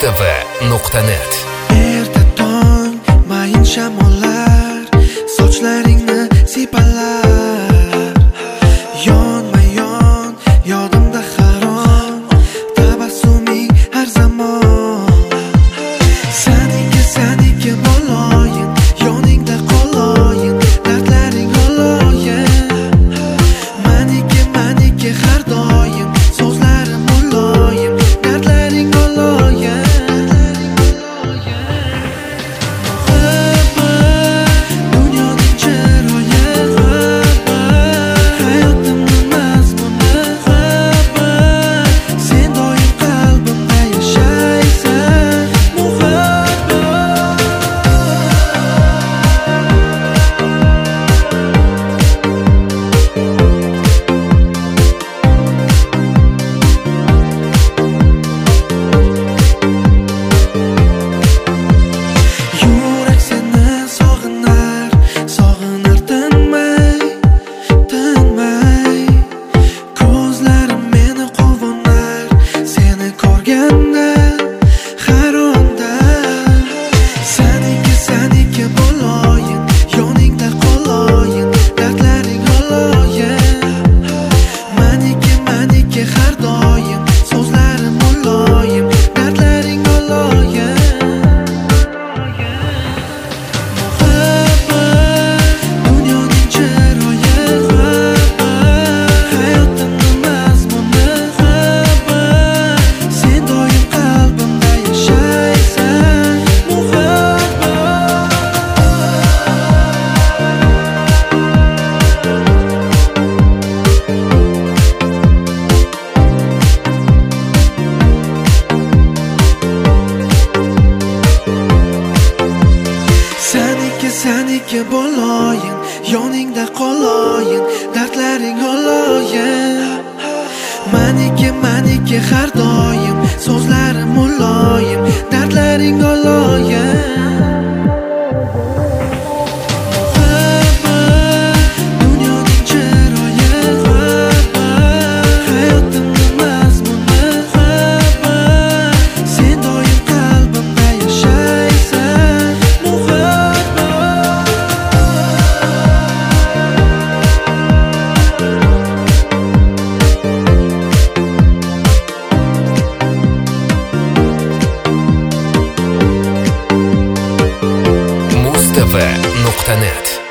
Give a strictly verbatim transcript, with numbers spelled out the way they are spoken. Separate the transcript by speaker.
Speaker 1: mustafa nuqta net.
Speaker 2: Erta tong mayin shamollar sochlaringni siypalar, yonma yon yodimda harom tabassuming har zamon. Saniki saniki boloyin, yoningda qoloyin, dardlaring oloyin. Maniki maniki har doim, so'zlarim muloyim, dardlaring oloyin. Saniki boloyin, yoningda qoloyin, dardlaring oloyin. Maniki maniki har doim, so'zlarim muloyim, dardlaring oloyin.
Speaker 1: mustafa nuqta net.